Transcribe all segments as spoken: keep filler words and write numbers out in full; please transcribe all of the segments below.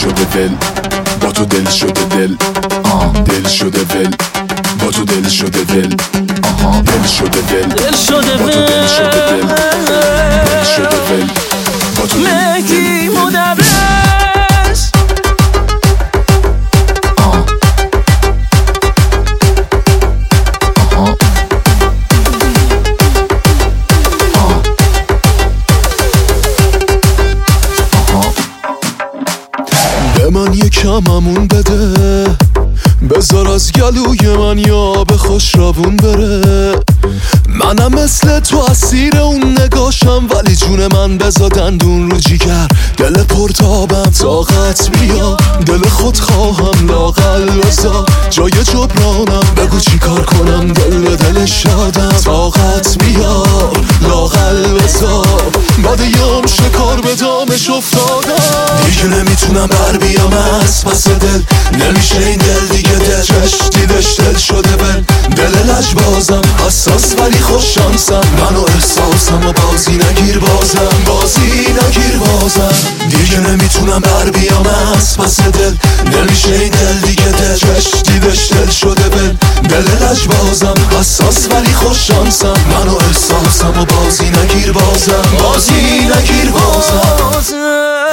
شده ول، با تو دل شده دل، آه دل شده ول، با تو دل شده ول، آها دل شده ول، دل شده با تو دل شده دل، دل شده ول، با تو مهدی مدرس. آه آها آه آها به من یکممون بده، بذار از گلوی من یا به خوش روون بره. منم مثل تو اسیر اون نگاشم، ولی جون من بذار دندون رو جیگر. دل پرتابم طاقت بیا، دل خود خواهم لاغل بذار. جای جبرانم بگو چی کار کنم، دل به دل شادم. طاقت بیا لاغل بذار، بعدیم شکار به دامش افتادم. دیگه نمیتونم بر بیام از پس دل، نمیشه این دل دیگه دل چش دیدش دل شده بل. دل لجبازم حساس ولی خوش شانسم، منو احساسم و بازی نگیر بازم، بازی نگیر بازم. دیگه نمیتونم بر بیام از پس دل، نمیشه این دل دیگه دل چش دیدش دل شده بل. دل لجبازم حساس ولی خوش شانسم، منو احساسم و بازی نگیر بازم، بازی نگیر بازم.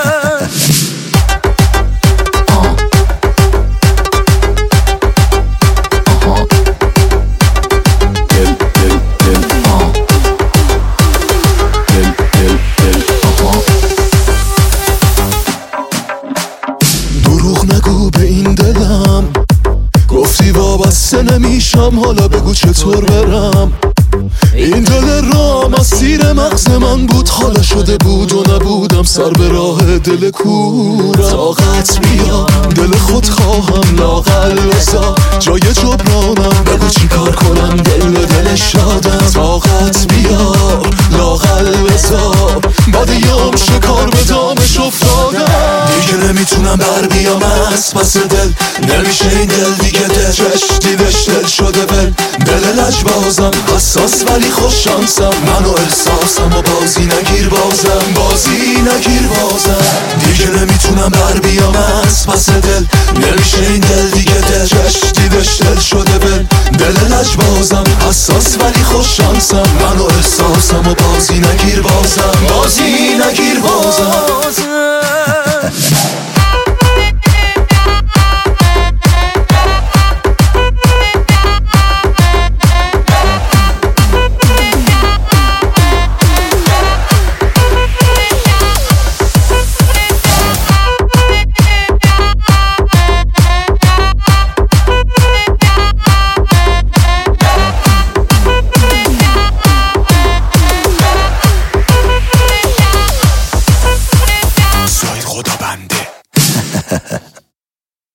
دروغ نگو به این دلم، گفتی وابسته نمیشم، حالا بگو چطور برم. این دل رام از سیر مغز من بود، حالا شده بود و نبودم سر به راه دل کورم. طاقت بیا دل خود خواهم لاغل بذار، جای جبرانم بگو چی کار کنم، دل به دل شادم. طاقت بیا لاغل بذار، بعدیم شکار به دامش افتادم. دیگه نمیتونم بر بیام از پس دل، نمیشه این دل دیگه دل چش دیدش دل شده بل. دل لجبازم حساس ولی خوش شانسم، منو احساسم و بازی نگیر بازم، بازی نگیر بازم. دیگه نمیتونم بر بیام از پس دل، نمیشه این دل دیگه دل چش دیدش دل شده بل. دل لجبازم حساس ولی خوش شانسم، منو احساسم و بازی نگیر بازم، بازی نگیر بازم.